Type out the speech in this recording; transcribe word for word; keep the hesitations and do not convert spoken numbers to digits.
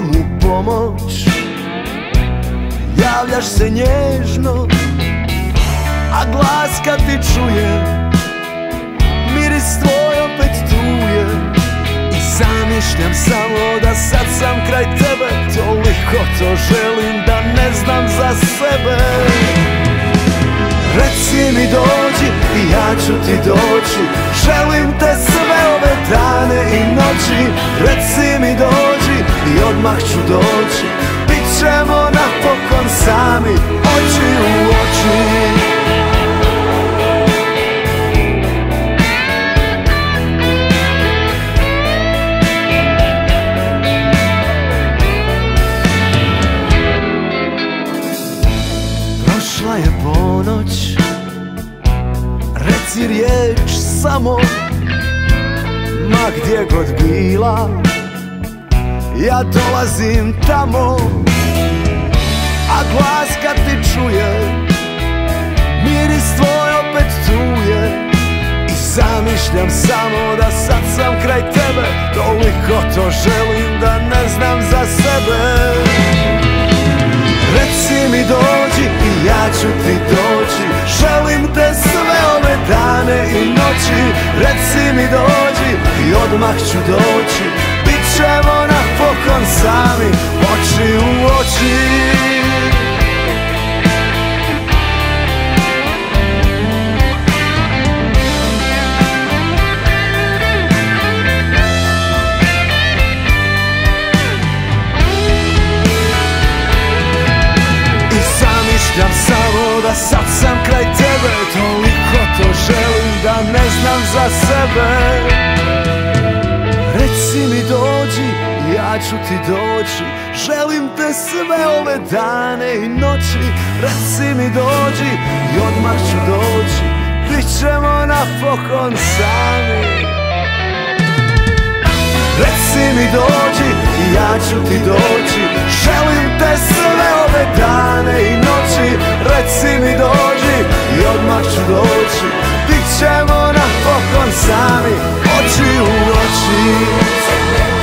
zovem u pomoć, javljaš se nježno, a glas kad ti čuje, miris tvoj opet tu je. I zamišljam samo da sad sam kraj tebe, toliko to želim da ne znam za sebe. Reci mi dođi i ja ću ti doći, želim te sve ove dane i noći. Reci mi dođi i odmah ću doći, bit ćemo napokon sami, oči u oči. Prošla je ponoć, reci riječ samo, ma gdje god bila, ja dolazim tamo. A glas kad ti čuje, miris tvoj opet tu je. I zamišljam samo da sad sam kraj tebe, toliko to želim da ne znam za sebe. Reci mi dođi i ja ću ti doći, želim te sve ove dane i noći. Reci mi dođi i odmah ću doći, bit ćemo napokon sami, oči u oči. Zamišljam samo da sad sam kraj tebe, toliko to želim da ne znam za sebe. Reci mi dođi, ja ću ti doći, želim te sve ove dane i noći. Reci mi dođi i odmah ću doći, bit ćemo napokon sami. Reci mi dođi i ja ću ti doći, želim te sve ove dane i noći. Reci mi dođi i odmah ću doći, bit ćemo napokon sami, oči u oči.